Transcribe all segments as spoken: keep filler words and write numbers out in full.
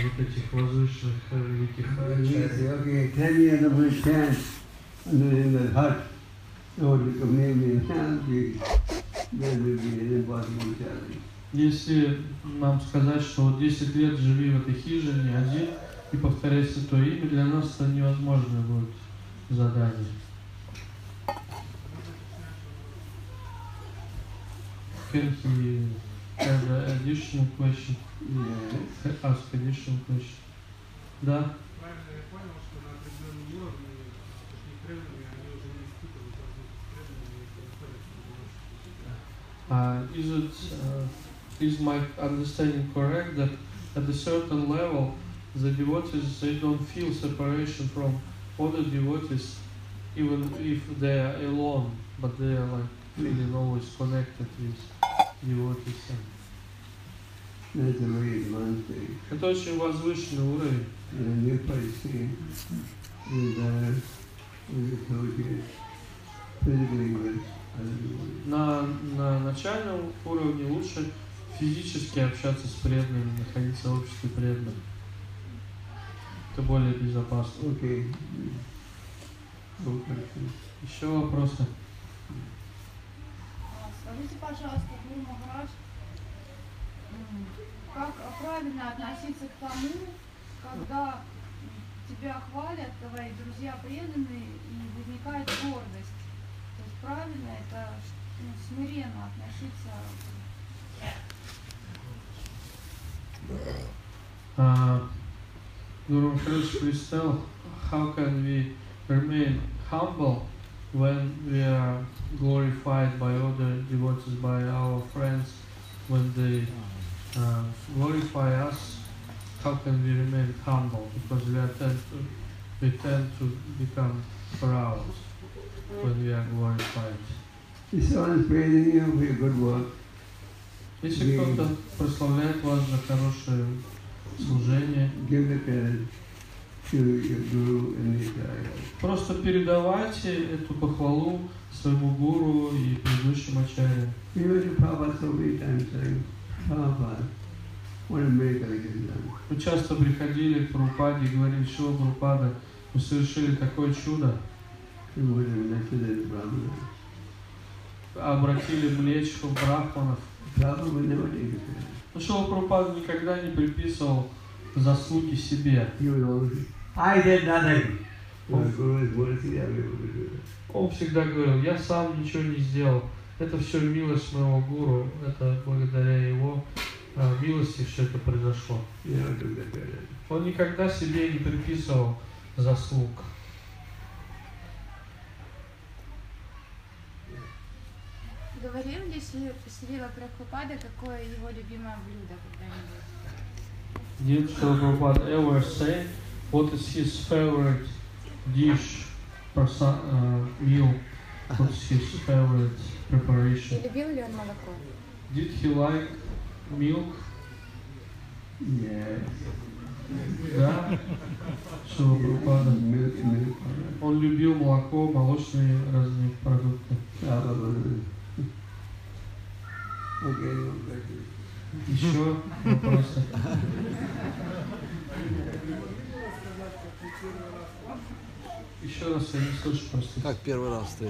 вот этих возвышенных великих ачарьев. Okay, ten years of a chance in the hut, so to come in and there will be an impossible challenge. Если нам сказать, что вот десять лет живи в этой хижине один и повторяй святое имя, для нас это невозможное будет задание. Can he have an additional question? Yes. Ask additional question. Да? Правильно я понял, что на определенном уровне такие преданные, они уже не испытывают разных преданных, и Uh, переходят в is it uh, is my understanding correct that at a certain level the devotees they don't feel separation from other devotees even if they are alone, but they are like feeling always connected with devotees? That's a very advanced stage. Это очень возвышенный уровень. And the first thing is uh, we associate physically with other devotees. На, на начальном уровне лучше физически общаться с преданными, находиться в обществе преданных. Это более безопасно. Okay. No questions. Еще вопросы? Скажите, пожалуйста, Гуру Махарадж, как правильно относиться к тому, когда тебя хвалят твои друзья преданные и возникает гордость? То есть правильно это, ну, смиренно относиться? Uh, Guru Maharaj, please tell, how can we remain humble when we are glorified by other devotees, by our friends, when they uh, glorify us? How can we remain humble? Because we are tend to we tend to become proud when we are glorified. If someone is praising you for your good work, Если кто-то прославляет вас за хорошее служение, give the credit to your guru and the acharya. просто передавайте эту похвалу своему гуру и предыдущим ачарьям. Even if Prabhupada so many times saying, Prabhupada, what a miracle he has done. Мы часто приходили к Прабхупаде и говорили, что Прабхупада, мы совершили такое чудо, He would have lectured his Brahmana. обратили млечку брахманов. Prabhupada would never take the credit. Но Шрила Прабхупада никогда не приписывал заслуги себе. He would always say, I did nothing. My guru is mercy, I'm able to do that. Он всегда говорил, я сам ничего не сделал. Это все милость моего гуру, это благодаря его а, милости все это произошло. He never took the credit. Он никогда себе не приписывал заслуг. Говорил ли Шрила Прабхупада, какое его любимое блюдо когда-нибудь? Did Srila Prabhupada ever say what is his favorite dish, perso- uh, meal, what's his favorite preparation? И любил ли он молоко? Did he like milk? Yes. Да, Шрила Прабхупада. Milk, milk. Он любил молоко, молочные разные продукты. Prabhupada. Okay, no questions. Еще вопросы? Еще раз я не слышу просто. Как первый раз встретил?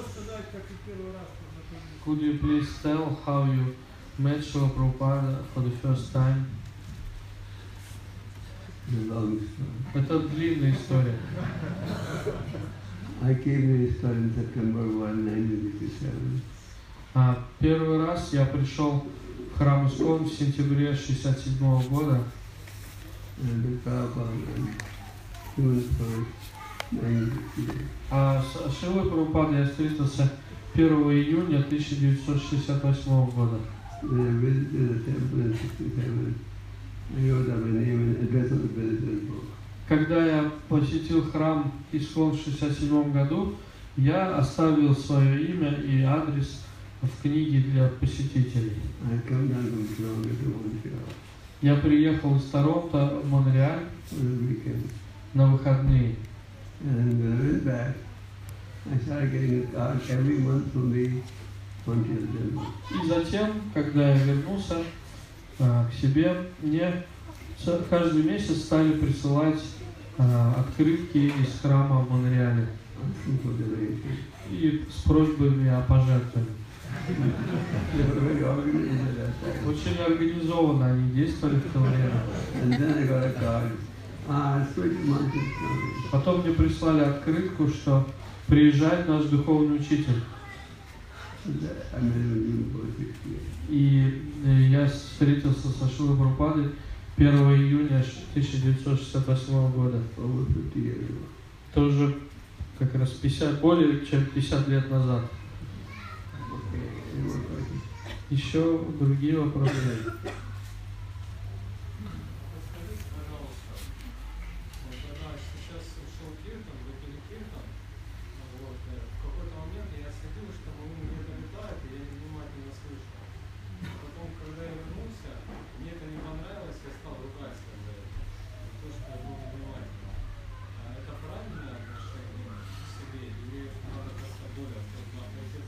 Could you please tell how you met Srila Prabhupada for the first time? It's a long story. Это длинная история. I came to this store in September first, nineteen sixty-seven. А, первый раз я пришел в храм Искон в сентябре шестьдесят седьмого года. And the Prabhupada on June first, nineteen sixty-eight. А с Шрилой Прабхупадой я встретился первого июня тысяча девятьсот шестьдесят восьмого года. When I visited the temple in sixty-seven, I wrote up my name and address on the visitor's book. Когда я посетил храм Искон в шестьдесят седьмом году, я оставил свое имя и адрес в книге для посетителей. I come down from Toronto to Montreal Я приехал из Торонто в Монреаль on the weekend. на выходные. And when I went back, I started getting a card every month from the Montreal temple. И затем, когда я вернулся а, к себе, мне ц- каждый месяц стали присылать а, открытки из храма в Монреале asking for donation. и с просьбами о пожертвовании. They were very organized at that time. Очень организованно они действовали в то время. And then I got a card. Ah, switch months. Потом мне прислали открытку, что приезжает наш духовный учитель. I met him for six years. И э, я встретился со Шрилой Прабхупадой первого июня тысяча девятьсот шестьдесят восьмого года. Over fifty years ago. Тоже как раз пятьдесят, более чем пятьдесят лет назад. Okay, any more questions? Еще другие вопросы? Скажите, пожалуйста, вот когда сейчас шел Киртан, выпили Киртан, вот, э, в какой-то момент я следил, что ум где-то летает, и я внимательно слышал. Потом, когда я вернулся, мне это не понравилось, я стал ругать за это. За то, что я был невнимательным. А это правильное отношение к себе, или надо как-то более осознанно отойти?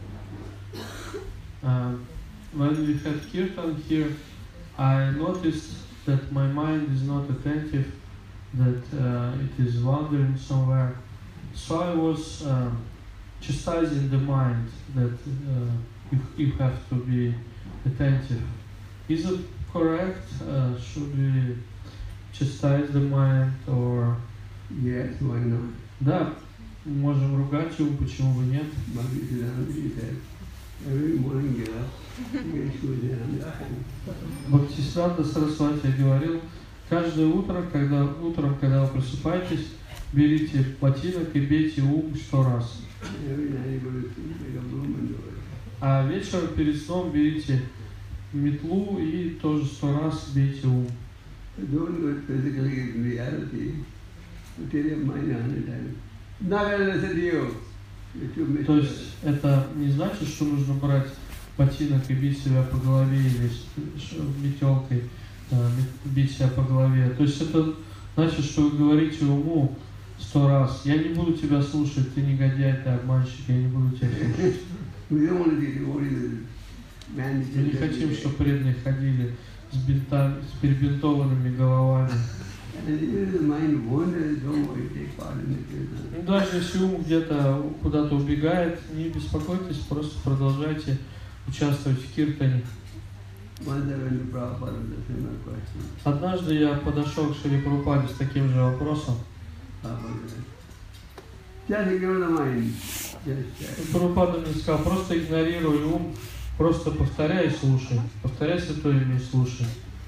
Uh, when we had Kirtan here, I noticed that my mind is not attentive, that uh, it is wandering somewhere. So I was um, chastising the mind that uh, you, you have to be attentive. Is it correct? Uh, should we chastise the mind or... Yes, why not? Да, можем ругать его, почему бы нет. Bhakti Siddhanta said, every morning get up, get shoes in the hand. Бхактисиданта Сарасвати говорил, каждое утро, когда, утром, когда вы просыпаетесь, берите ботинок и бейте ум сто раз. Every night you go to sleep, make a broom and do it. А вечером перед сном берите метлу и тоже сто раз бейте ум. Don't do it physically in reality. You tell your mind a hundred times. Not gonna listen to you. You're too То miserable. есть это не значит, что нужно брать ботинок и бить себя по голове или с- ш- метелкой э, бить себя по голове. То есть это значит, что вы говорите уму сто раз: я не буду тебя слушать, ты негодяй, ты обманщик, я не буду тебя слушать. We don't want to see devotees man. Мы не хотим, чтобы преданные ходили с, бинтами, с перебинтованными головами. And even if the mind wanders, don't worry, take part in it. Kirtan. Ну, даже если ум где-то куда-то убегает, не беспокойтесь, просто продолжайте участвовать в киртане. Once I went to Prabhupada with a similar question. Однажды я подошел к Шри Прабхупаде с таким же вопросом. Prabhupada said, just ignore the mind. Just check. Прабхупада мне сказал: просто игнорируй ум, просто повторяй и слушай. Повторяй святое имя и слушай.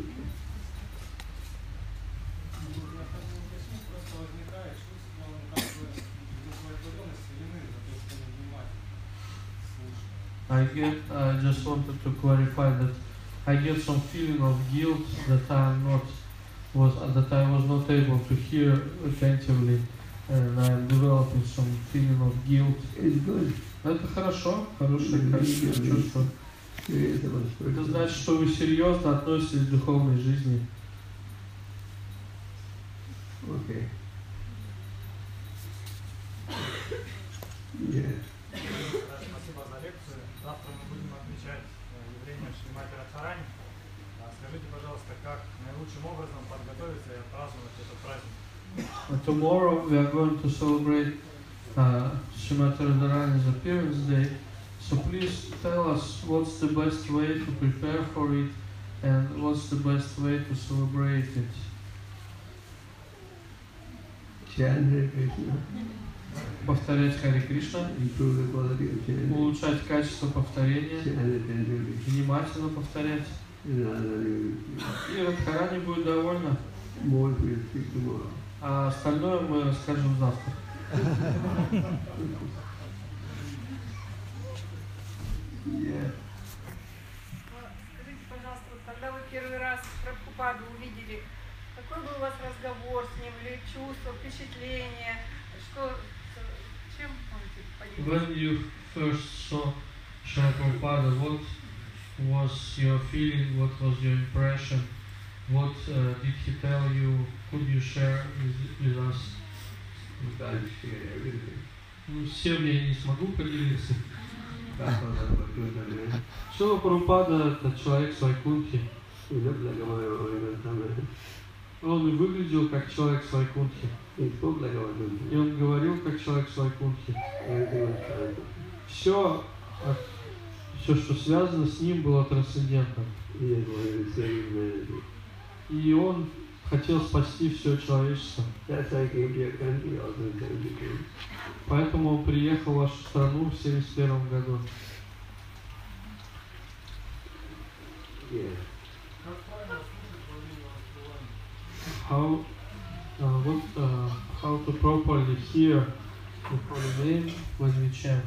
У меня такое уточнение, просто возникает чувство, ну, как бы, удовлетворенности вины за то, что невнимательно слушаю. I get, I just wanted to clarify that I get some feeling of guilt that I'm not was that I was not able to hear attentively, and I'm developing some feeling of guilt. It's good. Это хорошо, хорошее качество чувства. Serious about Это spiritual. значит, что вы серьезно относитесь к духовной жизни. Okay. Yes. Спасибо за лекцию. Завтра мы будем отмечать э, явление Шримати Радхарани. А скажите, пожалуйста, как наилучшим образом подготовиться и отпраздновать этот праздник? Tomorrow we are going to celebrate uh, Srimati Radharani's appearance day. So please tell us what's the best way to prepare for it and what's the best way to celebrate it. Chant Hare Krishna. Повторять Харе Кришна, Improve the quality of chanting. улучшать качество повторения, Chant attentively. внимательно повторять. And Radharani И Радхарани будет довольна, will more we'll speak tomorrow. а остальное мы расскажем завтра. Yeah. Скажите, пожалуйста, вот когда вы первый раз Прабхупаду увидели, какой был у вас разговор с ним, или чувство, впечатление, что, с- чем можете поделиться? When you first saw Srila Prabhupada, what was your feeling, what was your impression, what uh, did he tell you, could you share with, with us? You can't share everything. Ну, всем я не смогу поделиться. Prabhupada was good at it. Шрила Прабхупада — это человек с Вайкунтхи. He looked like a man or even some Он и выглядел как человек с Вайкунтхи. He spoke like our И он говорил как человек с Вайкунтхи. Everything was fine. Все, все, что связано с ним, было трансцендентным. He just wanted to save humanity. И он хотел спасти все человечество. That's why I came to your country also in seventy-two. Поэтому он приехал в вашу страну в семьдесят первом году. Yeah. Как правильно слушать во время раскрывания? How, uh, what, uh, how to properly hear the holy name when we chant.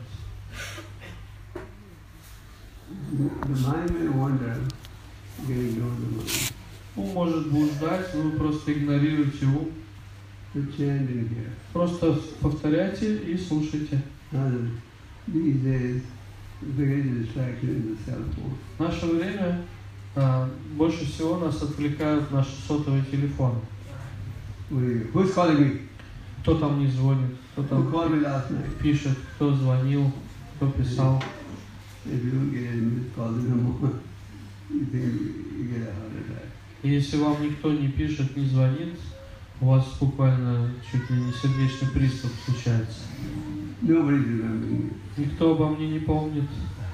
The, the mind may wander, you can ignore the mind. Ум может блуждать, но вы просто игнорируете ум. So chant in here. Просто повторяйте и слушайте. Now, these days, the biggest distraction is the cell phone. В наше время а, больше всего нас отвлекают наши сотовые телефоны. We- Who's calling me? Кто там не звонит, кто Who там called me last night? пишет, кто звонил, кто писал. If you don't get any missed calls in the morning, you think you get a heart attack. И если вам никто не пишет, не звонит, у вас буквально чуть ли не сердечный приступ случается. Nobody's remembering me. Никто обо мне не помнит.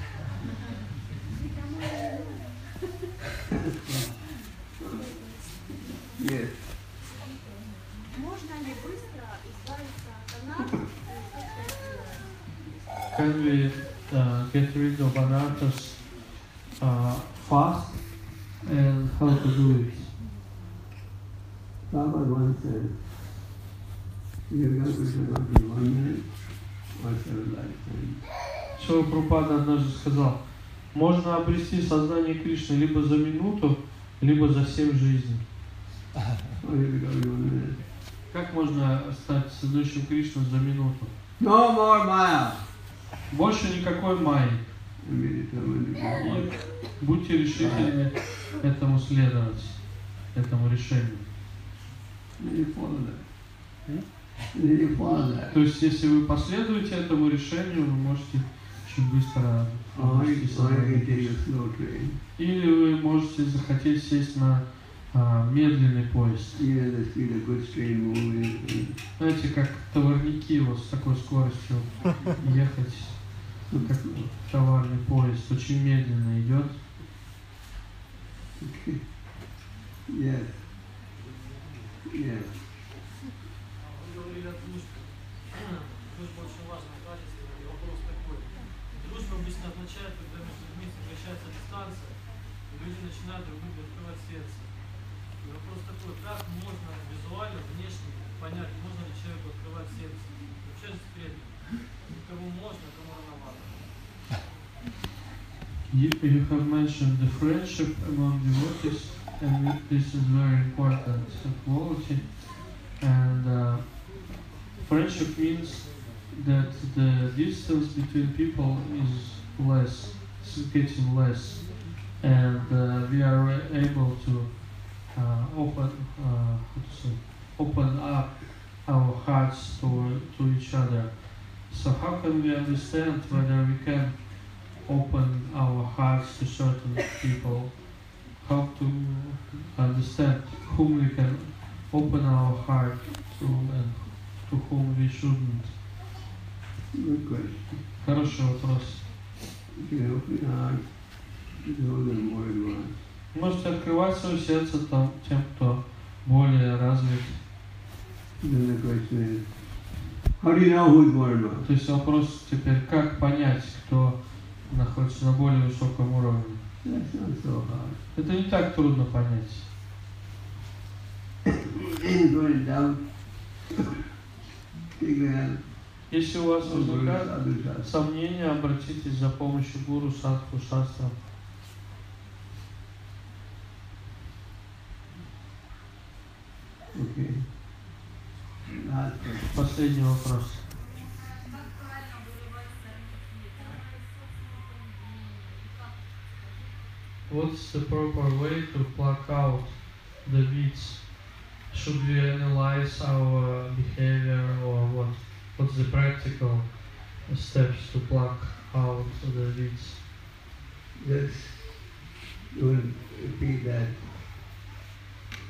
Yes. Можно ли быстро избавиться от анархии? Can we uh, get rid of anarthas uh, fast, and how to do it? Prabhupada once said, you can Krishna not in one minute or seven lifetimes. Шрила Прабхупада однажды сказал, можно обрести сознание Кришны либо за минуту, либо за семь жизней. Or you become in one minute. Как можно стать сознающим Кришну за минуту? No more Maya! Больше никакой майи. And be determined to go on. Будьте решительны этому следовать, этому решению. Then you follow that. Hmm? Then you follow that. То есть, если вы последуете этому решению, вы можете очень быстро Or you, обрести or you сознание can take Кришны. a slow train. Или вы можете захотеть сесть на а, медленный поезд. You know, the speed of goods train moving. And Знаете, как товарники вот с такой скоростью ехать, как товарный поезд, очень медленно идет. yes. Yes. Вы говорили о дружбе. Дружба очень важное качество. И вопрос такой. Дружба обычно означает, когда между людьми сокращается дистанция, и люди начинают друг другу открывать сердце. И вопрос такой, как можно визуально, внешне понять, можно ли человеку открывать сердце? Вообще секретно. Кому можно, кому рановато. You, you have mentioned the friendship among devotees, and this is very important quality. And uh, friendship means that the distance between people is less, is getting less, and uh, we are able to uh, open, uh, how to say, open up our hearts to to each other. So how can we understand whether we can open our hearts to certain people? How to understand whom we can open our heart to and to whom we shouldn't? Good question. Хороший вопрос. You can open your heart to those that are more advanced. Можете открывать свое сердце там, тем, кто более развит. Then the question is, how do you know who's more advanced? То есть вопрос теперь, как понять, кто находится на более высоком уровне? That's not so hard. Это не так трудно понять. You're going down. Take the help. Если у вас of Guru возникают Sadhu Shastra. сомнения, обратитесь за помощью гуру, садху, шастрам. Okay. Last question. Последний вопрос. What's the proper way to pluck out the weeds? Should we analyze our behavior, or what? What's the practical steps to pluck out the weeds? Just don't repeat that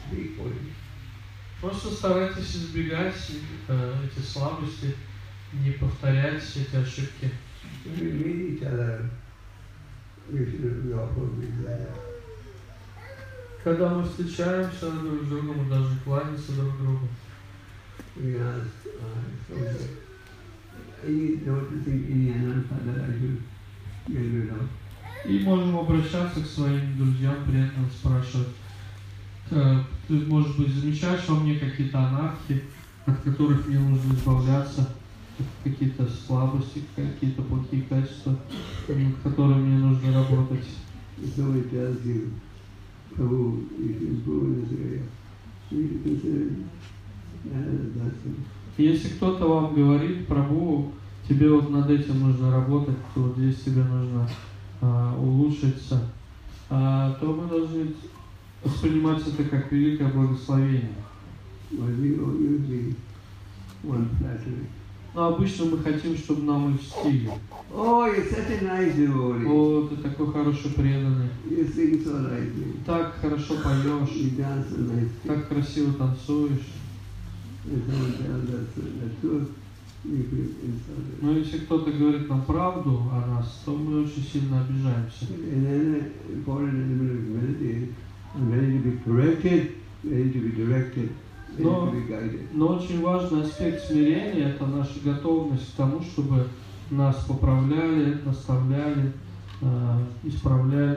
weak point. Просто старайтесь избегать э, эти слабости, не повторять эти ошибки. When we meet each other, we should be offer with that. Когда мы встречаемся друг с другом, мы должны кланяться друг другу. We ask, uh, so that I don't think any another that I should get rid of. И можем обращаться к своим друзьям, преданным, спрашивать. э, Ты, может быть, замечаешь во мне какие-то анархии, от которых мне нужно избавляться, какие-то слабости, какие-то плохие качества, над которыми мне нужно работать. If somebody tells you, Prabhu, you should improve in this area, so you should consider that that's it. Если кто-то вам говорит, Прабху, тебе вот над этим нужно работать, то вот здесь тебе нужно а, улучшиться, а, то мы должны воспринимать это как великое благословение. But we don't usually want flattery. Но обычно мы хотим, чтобы нам льстили. Oh, you're such a nice devotee. О, ты такой хороший преданный, You sing so nicely. так хорошо поешь, You dance so nicely. так красиво танцуешь. If someone tells us the truth, we feel insulted. Но если кто-то говорит нам правду о нас, то мы очень сильно обижаемся. And then the important element of humility is I'm ready to be corrected, ready to be directed, ready No. to be guided. Но очень важный аспект смирения – это наша готовность к тому, чтобы нас поправляли, наставляли, э, исправляли.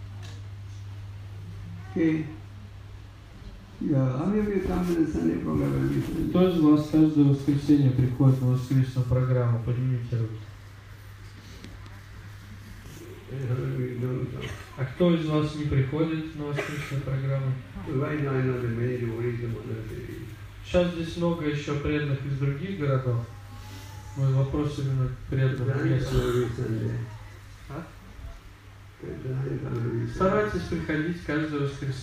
Okay. Yeah, how many of you come to the Sunday program every Sunday? Кто из вас каждое воскресенье приходит на воскресную программу? Поднимите руки. And how many of you don't come? А кто из вас не приходит на воскресную программу? So right now I know there are many devotees in other cities. Сейчас здесь много еще преданных из других городов. Мой вопрос именно к преданным Try to местным. come every Sunday. А? Try to come every Sunday. Старайтесь приходить каждое воскресенье.